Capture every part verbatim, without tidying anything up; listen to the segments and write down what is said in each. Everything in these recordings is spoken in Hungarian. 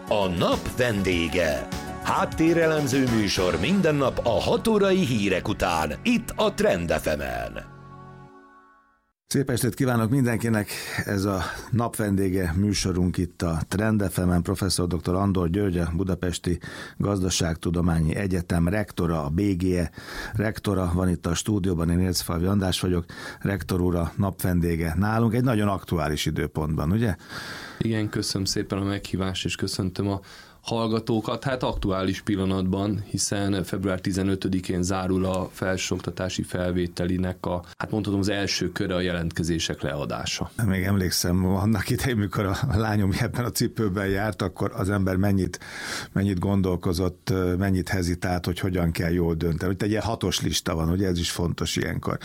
A nap vendége. Háttérelemző műsor minden nap a hat órai hírek után, itt a Trend ef emen. Szép estét kívánok mindenkinek! Ez a nap vendége műsorunk itt a Trend ef emen. Professzor dr. Andor György, a Budapesti Gazdaságtudományi Egyetem rektora, a bé gé e rektora van itt a stúdióban, én Ércfalvi András vagyok, rektor úr a nap vendége nálunk, egy nagyon aktuális időpontban, ugye? Igen, köszönöm szépen a meghívást, és köszöntöm a hallgatókat. Hát aktuális pillanatban, hiszen február tizenötödikén zárul a felsőoktatási felvételinek a, hát mondhatom, az első köre a jelentkezések leadása. Még emlékszem, annak idején, mikor a lányom ebben a cipőben járt, akkor az ember mennyit, mennyit gondolkozott, mennyit hezitált, hogy hogyan kell jól dönteni. Itt egy ilyen hatos lista van, ugye ez is fontos ilyenkor.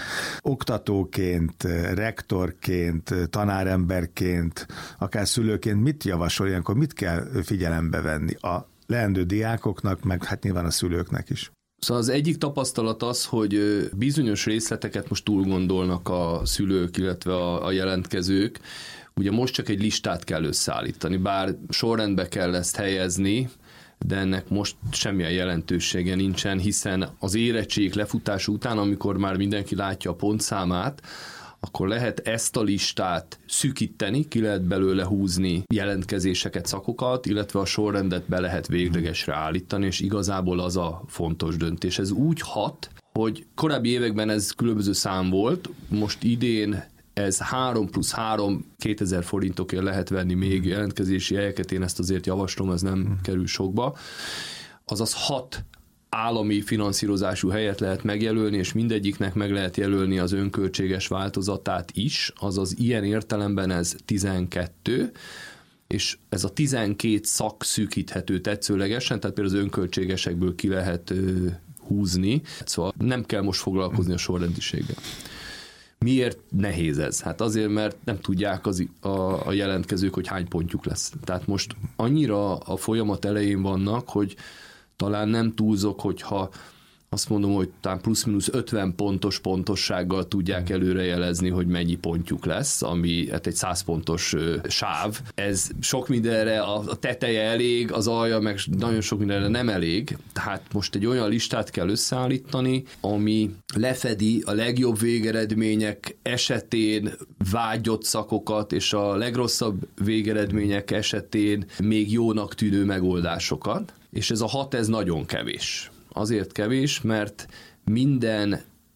Oktatóként, rektorként, tanáremberként, akár szülőként mit javasol ilyenkor, mit kell figyelembe venni a leendő diákoknak, meg hát nyilván a szülőknek is? Szóval az egyik tapasztalat az, hogy bizonyos részleteket most túl gondolnak a szülők, illetve a, a jelentkezők. Ugye most csak egy listát kell összeállítani, bár sorrendbe kell ezt helyezni, de ennek most semmilyen jelentősége nincsen, hiszen az érettség lefutása után, amikor már mindenki látja a pontszámát, akkor lehet ezt a listát szűkíteni, ki lehet belőle húzni jelentkezéseket, szakokat, illetve a sorrendet be lehet véglegesre állítani, és igazából az a fontos döntés. Ez úgy hat, hogy korábbi években ez különböző szám volt, most idén ez három plusz három, kétezer forintokért lehet venni még jelentkezési helyeket, én ezt azért javaslom, ez nem kerül sokba. Azaz hat állami finanszírozású helyet lehet megjelölni, és mindegyiknek meg lehet jelölni az önköltséges változatát is, azaz ilyen értelemben ez tizenkettő, és ez a tizenkét szak szűkíthető tetszőlegesen, tehát például az önköltségesekből ki lehet ö, húzni, szóval nem kell most foglalkozni a sorrendiséggel. Miért nehéz ez? Hát azért, mert nem tudják az, a, a jelentkezők, hogy hány pontjuk lesz. Tehát most annyira a folyamat elején vannak, hogy talán nem túlzok, hogyha azt mondom, hogy talán plusz-minusz ötven pontos pontossággal tudják előrejelezni, hogy mennyi pontjuk lesz, ami hát egy száz pontos ö, sáv. Ez sok mindenre, a, a teteje elég, az alja meg nagyon sok mindenre nem elég. Tehát most egy olyan listát kell összeállítani, ami lefedi a legjobb végeredmények esetén vágyott szakokat, és a legrosszabb végeredmények esetén még jónak tűnő megoldásokat. És ez a hat, ez nagyon kevés. Azért kevés, mert minden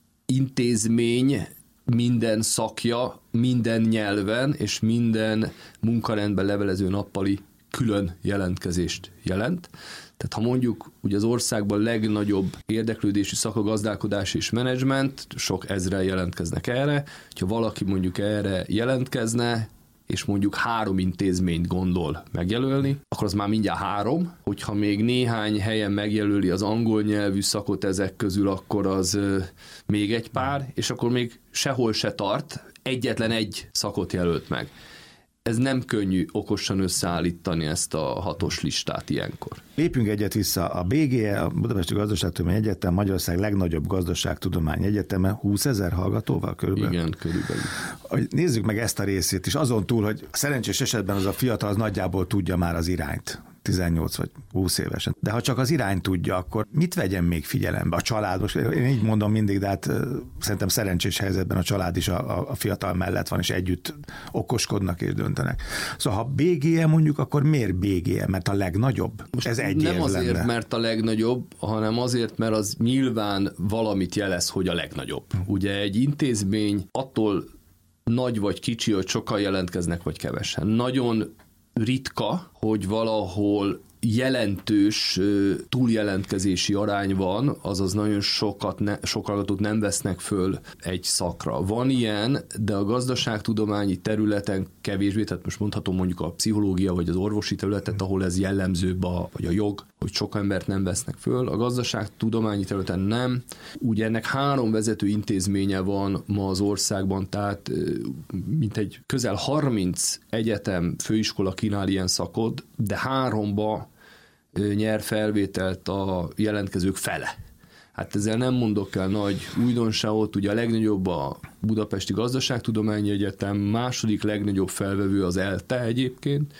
intézmény, minden szakja, minden nyelven és minden munkarendben levelező nappali külön jelentkezést jelent. Tehát ha mondjuk ugye az országban legnagyobb érdeklődésű szak a gazdálkodás és menedzsment, sok ezren jelentkeznek erre, ha valaki mondjuk erre jelentkezne, és mondjuk három intézményt gondol megjelölni, akkor az már mindjárt három, hogyha még néhány helyen megjelöli az angol nyelvű szakot ezek közül, akkor az ö, még egy pár, és akkor még sehol se tart, egyetlen egy szakot jelölt meg. Ez nem könnyű okosan összeállítani ezt a hatos listát ilyenkor. Lépjünk egyet vissza. A bé gé e, a Budapesti Gazdaságtudományi Egyetem, Magyarország legnagyobb gazdaságtudományi egyeteme, húszezer hallgatóval körülbelül? Igen, körülbelül. Nézzük meg ezt a részét is, azon túl, hogy szerencsés esetben az a fiatal az nagyjából tudja már az irányt, tizennyolc vagy húsz évesen. De ha csak az irány tudja, akkor mit vegyen még figyelembe? A család, most én így mondom mindig, de hát szerintem szerencsés helyzetben a család is a, a fiatal mellett van, és együtt okoskodnak és döntenek. Szóval ha bé gé e mondjuk, akkor miért bé gé e? Mert a legnagyobb? Most ez egy nem azért, lenne. mert a legnagyobb, hanem azért, mert az nyilván valamit jelez, hogy a legnagyobb. Ugye egy intézmény attól nagy vagy kicsi, hogy sokan jelentkeznek, vagy kevesen. Nagyon ritka, hogy valahol jelentős túljelentkezési arány van, azaz nagyon sokat ne, sok hallgatót nem vesznek föl egy szakra. Van ilyen, de a gazdaságtudományi területen kevésbé, tehát most mondhatom mondjuk a pszichológia vagy az orvosi területet, ahol ez jellemzőbb, a, vagy a jog, hogy sok embert nem vesznek föl. A gazdaságtudományi területen nem. Ugye ennek három vezető intézménye van ma az országban, tehát mintegy közel harminc egyetem, főiskola kínál ilyen szakot, de háromba nyer felvételt a jelentkezők fele. Hát ezzel nem mondok el nagy újdonságot, ugye a legnagyobb a Budapesti Gazdaságtudományi Egyetem, második legnagyobb felvevő az ELTE egyébként,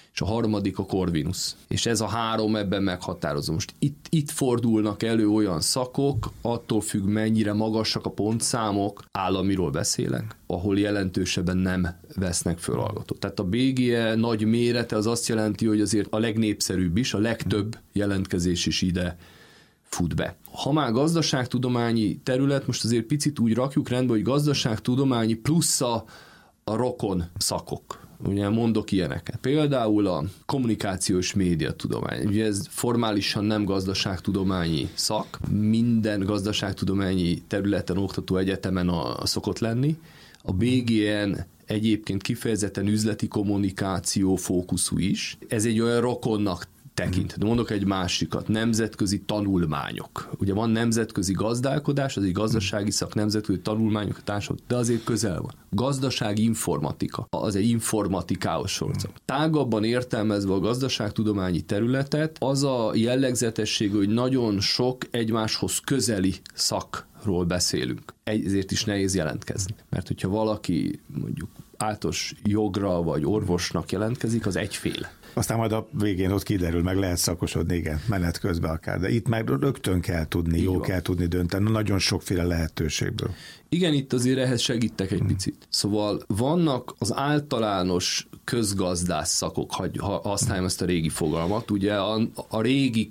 és a harmadik a Corvinus. És ez a három ebben meghatározó. Most itt, itt fordulnak elő olyan szakok, attól függ, mennyire magasak a pontszámok, államiról beszélek, ahol jelentősebben nem vesznek föl hallgatót. Tehát a bé gé e nagy mérete az azt jelenti, hogy azért a legnépszerűbb is, a legtöbb jelentkezés is ide fut be. Ha már gazdaságtudományi terület, most azért picit úgy rakjuk rendbe, hogy gazdaságtudományi plusz a, a rokon szakok. Ugye mondok ilyeneket. Például a kommunikációs médiatudomány. Ugye ez formálisan nem gazdaságtudományi szak. Minden gazdaságtudományi területen, oktató egyetemen a, a szokott lenni. A bé gé en egyébként kifejezetten üzleti kommunikáció fókuszú is. Ez egy olyan rokonnak tekint. De mondok egy másikat, nemzetközi tanulmányok. Ugye van nemzetközi gazdálkodás, az egy gazdasági szak, nemzetközi tanulmányok, a társadalom, de azért közel van. Gazdasági informatika, az egy informatikához sorolható. Tágabban értelmezve a gazdaságtudományi területet, az a jellegzetesség, hogy nagyon sok egymáshoz közeli szakról beszélünk. Ezért is nehéz jelentkezni. Mert hogyha valaki mondjuk általános jogra vagy orvosnak jelentkezik, az egyféle. Aztán majd a végén ott kiderül, meg lehet szakosodni, igen, menet közben akár. De itt meg rögtön kell tudni, így jó van. Kell tudni dönteni, nagyon sokféle lehetőségből. Igen, itt azért ehhez segítek egy picit. Szóval vannak az általános közgazdász szakok, ha használjam ezt a régi fogalmat, ugye a, a régi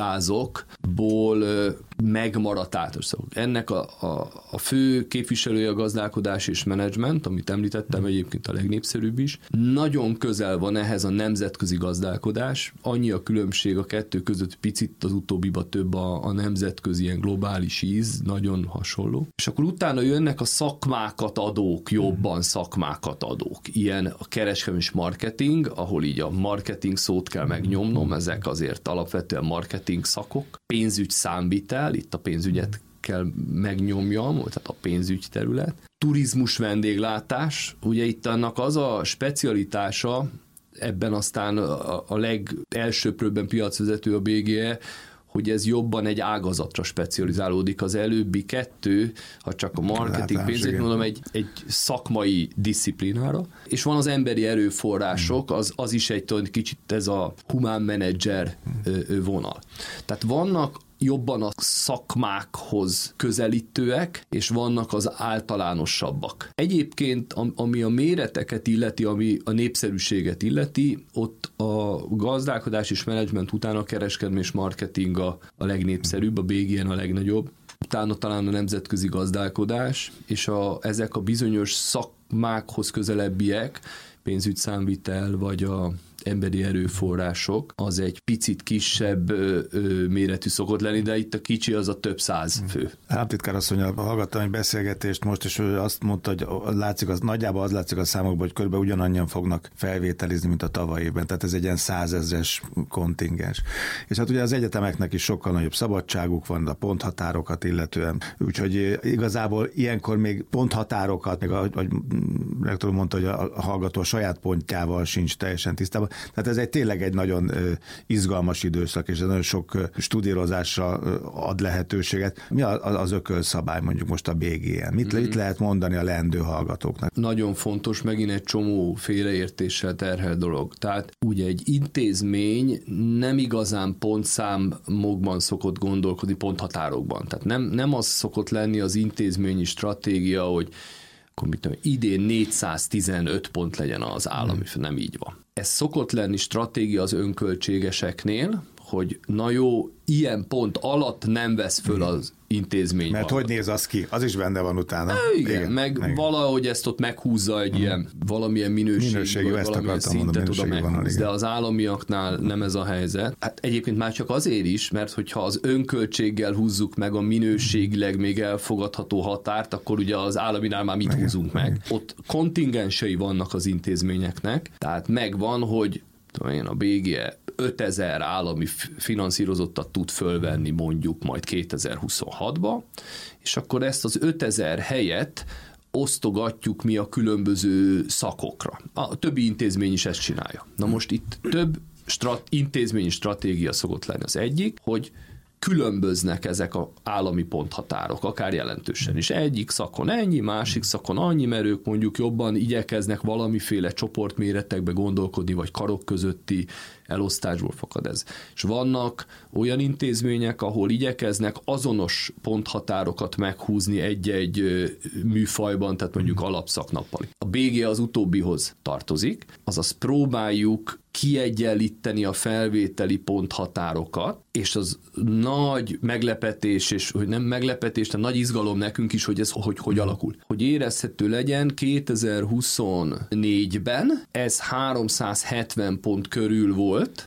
közgázokból megmaradt általános szakok. Ennek a, a, a fő képviselője a gazdálkodás és menedzsment, amit említettem, egyébként a legnépszerűbb is. Nagyon közel van ehhez a nemzetközi gazdálkodás, annyi a különbség a kettő között, picit az utóbbiba több a, a nemzetközi ilyen globális íz, nagyon hasonló. És akkor utána jönnek a szakmákat adók, jobban szakmákat adók. Ilyen a kereskedelmi és marketing, ahol így a marketing szót kell megnyomnom, ezek azért alapvetően marketing szakok. Pénzügy, számvitel, itt a pénzügyet kell megnyomjam, tehát a pénzügy terület. Turizmus, vendéglátás, ugye itt annak az a specialitása, ebben aztán a, a legelsőprőbben piacvezető a bé gé e, hogy ez jobban egy ágazatra specializálódik. Az előbbi kettő, ha csak a marketing pénzét mondom, egy, egy szakmai disziplinára. És van az emberi erőforrások, az, az is egy kicsit ez a humán menedzser vonal. Tehát vannak jobban a szakmákhoz közelítőek, és vannak az általánosabbak. Egyébként, ami a méreteket illeti, ami a népszerűséget illeti, ott a gazdálkodás és menedzsment után a kereskedelmi és marketing a, a legnépszerűbb, a bé gé en a legnagyobb, utána talán a nemzetközi gazdálkodás, és a, ezek a bizonyos szakmákhoz közelebbiek, pénzügyszámvitel, vagy a emberi erőforrások, az egy picit kisebb ö, ö, méretű szokott lenni, de itt a kicsi az a több száz fő. Államtitkár asszonnyal hallgattam egy beszélgetést most, és ő azt mondta, hogy látszik, az, nagyjából az látszik a számokban, hogy körülbelül ugyanannyian fognak felvételizni, mint a tavaly évben, tehát ez egy ilyen százezres kontingens. És hát ugye az egyetemeknek is sokkal nagyobb szabadságuk van, a ponthatárokat illetően, úgyhogy igazából ilyenkor még ponthatárokat, még ahogy rektor mondta, hogy a hallgató a saját pontjával sincs teljesen tisztában. Tehát ez egy tényleg egy nagyon izgalmas időszak, és ez nagyon sok studírozásra ad lehetőséget. Mi az ökölszabály mondjuk most a bé gé en? Mit, mm-hmm. mit lehet mondani a leendő hallgatóknak? Nagyon fontos, megint egy csomó félreértéssel terhel dolog. Tehát ugye egy intézmény nem igazán pontszámokban szokott gondolkodni, ponthatárokban. Tehát nem, nem az szokott lenni az intézményi stratégia, hogy mit tudom, idén négyszáztizenöt pont legyen az állami, hmm. nem így van. Ez szokott lenni stratégia az önköltségeseknél, hogy na jó, ilyen pont alatt nem vesz föl az intézmény. Mert valahogy. Hogy néz az ki? Az is benne van utána. É, igen, igen, meg igen. Valahogy ezt ott meghúzza egy uh-huh. ilyen valamilyen minőség, minőségi, vagy valamilyen szintet oda meghúz, de az államiaknál nem ez a helyzet. Hát egyébként már csak azért is, mert hogyha az önköltséggel húzzuk meg a minőségileg még elfogadható határt, akkor ugye az államinál már mit igen. húzunk meg. Igen. Ott kontingensei vannak az intézményeknek, tehát megvan, hogy én a bé gé e ötezer állami finanszírozottat tud fölvenni mondjuk majd kétezer-huszonhatba, és akkor ezt az ötezer helyet osztogatjuk mi a különböző szakokra. A többi intézmény is ezt csinálja. Na most itt több strat, intézményi stratégia szokott lenni. Az egyik, hogy különböznek ezek az állami ponthatárok, akár jelentősen is. Egyik szakon ennyi, másik szakon annyi, mert ők mondjuk jobban igyekeznek valamiféle csoportméretekbe gondolkodni, vagy karok közötti elosztásból fakad ez. És vannak olyan intézmények, ahol igyekeznek azonos ponthatárokat meghúzni egy-egy műfajban, tehát mondjuk alapszaknappali. A bé gé az utóbbihoz tartozik, azaz próbáljuk kiegyenlíteni a felvételi ponthatárokat, és az nagy meglepetés, és hogy nem meglepetés, de nagy izgalom nekünk is, hogy ez hogy, hogy alakul. Hogy érezhető legyen, kétezer-huszonnégyben ez háromszázhetven pont körül volt,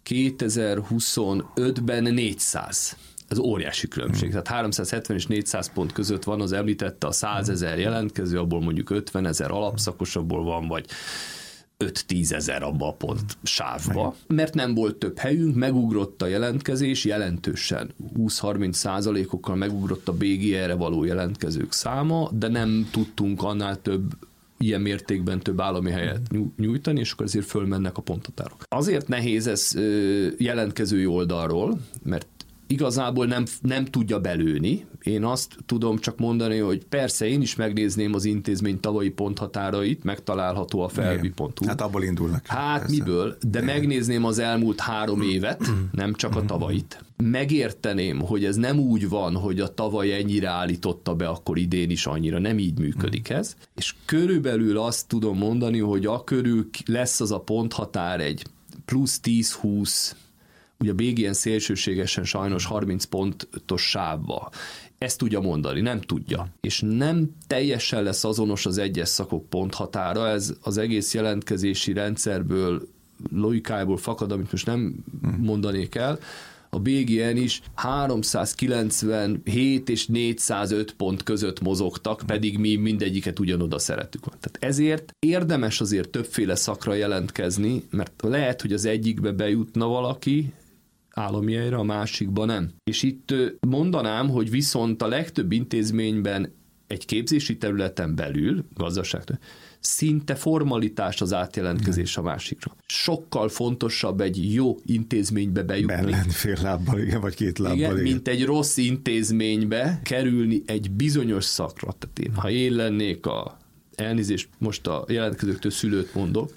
kétezer-huszonötben négyszáz. Ez óriási különbség. Tehát háromszázhetven és négyszáz pont között van, az említette a százezer jelentkező, abból mondjuk ötvenezer alapszakos, abból van, vagy öt-tízezer abba a pont sávba, mert nem volt több helyünk, megugrott a jelentkezés jelentősen. húsz-harminc százalékokkal megugrott a bé gé erre való jelentkezők száma, de nem tudtunk annál több ilyen mértékben több állami helyet nyújtani, és akkor ezért fölmennek a ponthatárok. Azért nehéz ez jelentkezői oldalról, mert igazából nem, nem tudja belőni. Én azt tudom csak mondani, hogy persze én is megnézném az intézmény tavalyi ponthatárait, megtalálható a felvi pont hu. Hát abból indulnak. Hát persze. Miből? De Igen. megnézném az elmúlt három évet, nem csak a tavalyit. Megérteném, hogy ez nem úgy van, hogy a tavaly ennyire állította be, akkor idén is annyira. Nem így működik ez. És körülbelül azt tudom mondani, hogy a körül lesz az a ponthatár egy plusz tíz-húsz, ugye a bé gén szélsőségesen sajnos harminc pontos sávba. Ezt tudja mondani, nem tudja. És nem teljesen lesz azonos az egyes szakok ponthatára, ez az egész jelentkezési rendszerből, logikájából fakad, amit most nem mondanék el. A bé gé en is háromszázkilencvenhét és négyszázöt pont között mozogtak, pedig mi mindegyiket ugyanoda szeretük. Tehát ezért érdemes azért többféle szakra jelentkezni, mert lehet, hogy az egyikbe bejutna valaki, állami helyre, a másikban nem. És itt mondanám, hogy viszont a legtöbb intézményben egy képzési területen belül, gazdaságtól, szinte formalitás az átjelentkezés a másikra. Sokkal fontosabb egy jó intézménybe bejutni. Benlen fél lábbal, igen, vagy két lábbal. Igen, igen. Mint egy rossz intézménybe kerülni egy bizonyos szakra. Tehát én, ha én lennék a elnézést, most a jelentkezőktől szülőt mondok,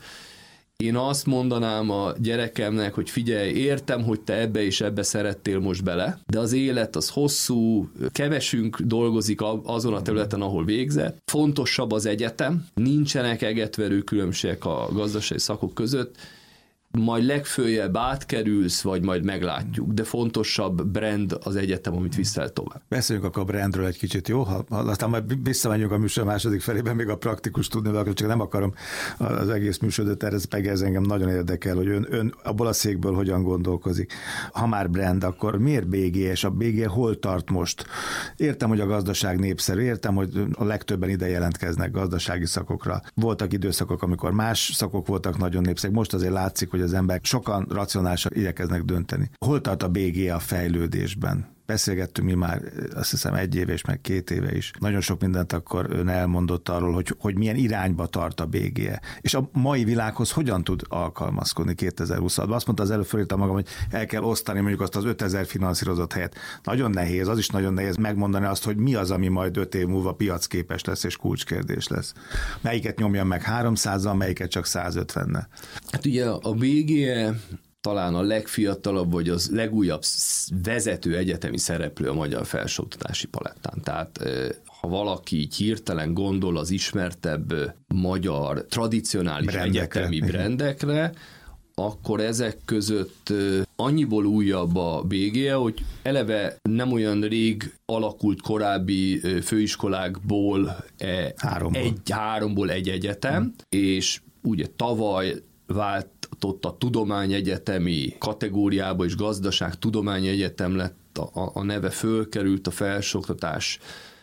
én azt mondanám a gyerekemnek, hogy figyelj, értem, hogy te ebbe és ebbe szerettél most bele, de az élet az hosszú, kevesünk dolgozik azon a területen, ahol végzett. Fontosabb az egyetem, nincsenek egetverő különbségek a gazdasági szakok között, majd legfőjebb átkerülsz, vagy majd meglátjuk, de fontosabb brand az egyetem, amit viszel tovább. Beszéljünk akkor a brandről egy kicsit, jó? Ha, aztán majd visszamegyünk a műsor második felében, még a praktikus tudni, de csak nem akarom az egész műsort, ez pedig ez engem nagyon érdekel, hogy ön, ön abból a székből hogyan gondolkozik. Ha már brand, akkor miért bé gé, és a bé gé hol tart most? Értem, hogy a gazdaság népszerű, értem, hogy a legtöbben ide jelentkeznek gazdasági szakokra. Voltak időszakok, amikor más szakok voltak nagyon népszerűek, most azért látszik, hogy az emberek sokan racionálisan igyekeznek dönteni. Hol tart a bé gé a fejlődésben? Beszélgettünk mi már, azt hiszem, egy éve és meg két éve is. Nagyon sok mindent akkor ön elmondott arról, hogy, hogy milyen irányba tart a bé gé. És a mai világhoz hogyan tud alkalmazkodni kétezer-huszonban? Azt mondta, az előbb fölírtam magam, hogy el kell osztani mondjuk azt az ötezer finanszírozott helyet. Nagyon nehéz, az is nagyon nehéz megmondani azt, hogy mi az, ami majd öt év múlva piacképes lesz és kulcskérdés lesz. Melyiket nyomjam meg háromszázzal, melyiket csak százötvennel. Hát ugye a bé gé talán a legfiatalabb, vagy az legújabb vezető egyetemi szereplő a magyar felsőoktatási palettán. Tehát ha valaki így hirtelen gondol az ismertebb magyar tradicionális brandekre, egyetemi brandekre, akkor ezek között annyiból újabb a bé gé, hogy eleve nem olyan rég alakult korábbi főiskolákból háromból egy, háromból egy egyetem, hmm. és ugye tavaly vált a tudományegyetemi kategóriába, és gazdaság tudományegyetem lett a, a neve, fölkerült a felsőoktatás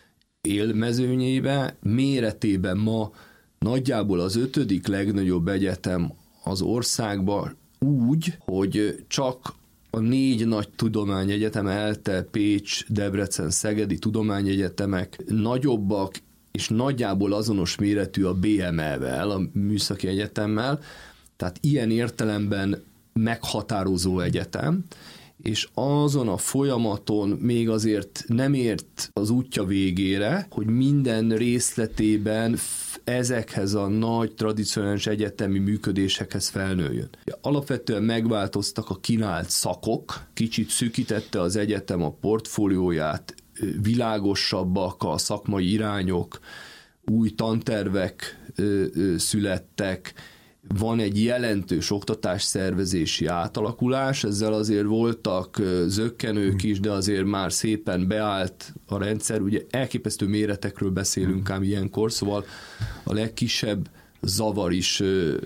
élmezőnyébe. Méretében ma nagyjából az ötödik legnagyobb egyetem az országban, úgy, hogy csak a négy nagy tudományegyetem, ELTE, Pécs, Debrecen, Szegedi tudományegyetemek nagyobbak, és nagyjából azonos méretű a bé em e-vel, a műszaki egyetemmel, tehát ilyen értelemben meghatározó egyetem, és azon a folyamaton még azért nem ért az útja végére, hogy minden részletében ezekhez a nagy tradicionális egyetemi működésekhez felnőjön. Alapvetően megváltoztak a kínált szakok, kicsit szűkítette az egyetem a portfólióját, világosabbak a szakmai irányok, új tantervek ö, ö, születtek, van egy jelentős oktatásszervezési átalakulás, ezzel azért voltak zökkenők is, de azért már szépen beállt a rendszer, ugye elképesztő méretekről beszélünk ám ilyenkor, szóval a legkisebb zavar is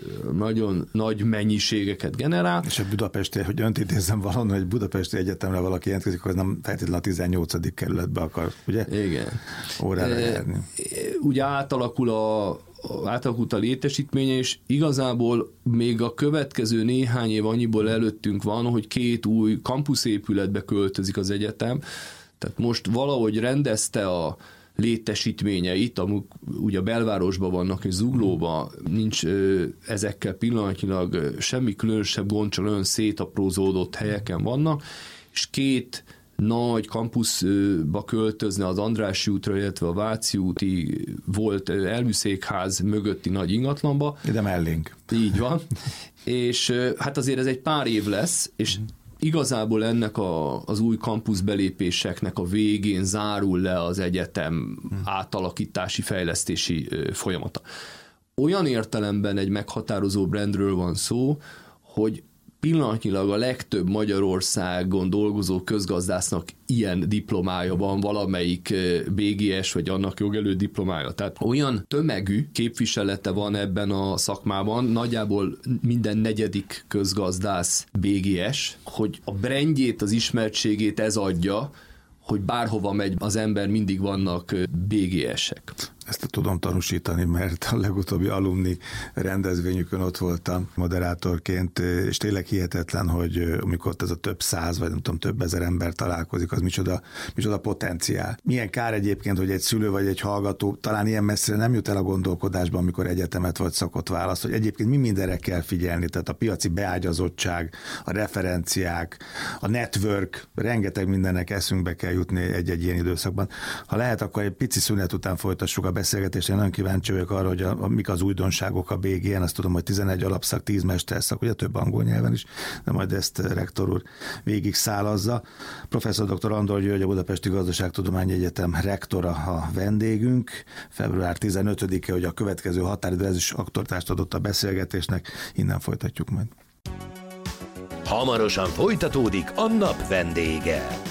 nagyon nagy mennyiségeket generál. És a budapesti, hogy önt idézem valahol, hogy budapesti egyetemre valaki jelentkezik, az nem feltétlenül a tizennyolcadik kerületbe akar, ugye? Igen. Órára járni. Ugye átalakul a átalakult a létesítménye, és igazából még a következő néhány év annyiból előttünk van, hogy két új kampuszépületbe költözik az egyetem, tehát most valahogy rendezte a létesítményeit, amik ugye a belvárosban vannak, és Zuglóban nincs ö, ezekkel pillanatnyilag semmi különösebb gond, csak olyan szétaprózódott helyeken vannak, és két nagy kampuszba költözne az Andrássy útra, illetve a Váci úti volt elműszékház mögötti nagy ingatlanba. Ide mellénk. Így van. És hát azért ez egy pár év lesz, és igazából ennek a, az új kampusz belépéseknek a végén zárul le az egyetem átalakítási, fejlesztési folyamata. Olyan értelemben egy meghatározó brandről van szó, hogy pillanatnyilag a legtöbb Magyarországon dolgozó közgazdásznak ilyen diplomája van, valamelyik bé gé es vagy annak jogelő diplomája. Tehát olyan tömegű képviselete van ebben a szakmában, nagyjából minden negyedik közgazdász bé gé es, hogy a brandjét, az ismertségét ez adja, hogy bárhova megy az ember, mindig vannak bé gé esek. Ezt tudom tanúsítani, mert a legutóbbi alumni rendezvényükön ott voltam moderátorként, és tényleg hihetetlen, hogy amikor ott ez a több száz, vagy nem tudom, több ezer ember találkozik, az micsoda, micsoda potenciál. Milyen kár egyébként, hogy egy szülő vagy egy hallgató talán ilyen messzire nem jut el a gondolkodásban, amikor egyetemet vagy szakot választ, hogy egyébként mi mindenre kell figyelni, tehát a piaci beágyazottság, a referenciák, a network, rengeteg mindennek eszünkbe kell jutni egy-egy ilyen időszakban. Ha lehet, akkor egy pici szünet után folytassuk a beszélgetést. Én nagyon kíváncsi vagyok arra, hogy a, a, mik az újdonságok a bé gén. Azt tudom, hogy tizenegy alapszak, tíz mesterszak, ugye több angol nyelven is, de majd ezt rektor úr végig szálazza. Professzor dr. Andor György, a Budapesti Gazdaságtudományi Egyetem rektora a vendégünk. február tizenötödike, hogy a következő határidő, ez is aktualitást adott a beszélgetésnek. Innen folytatjuk majd. Hamarosan folytatódik a nap vendége.